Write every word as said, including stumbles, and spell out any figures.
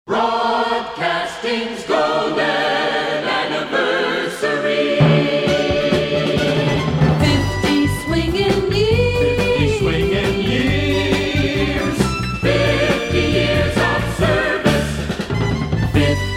Broadcasting's golden anniversary. Fifty swinging years. Fifty swinging years. Fifty years of service. Fifty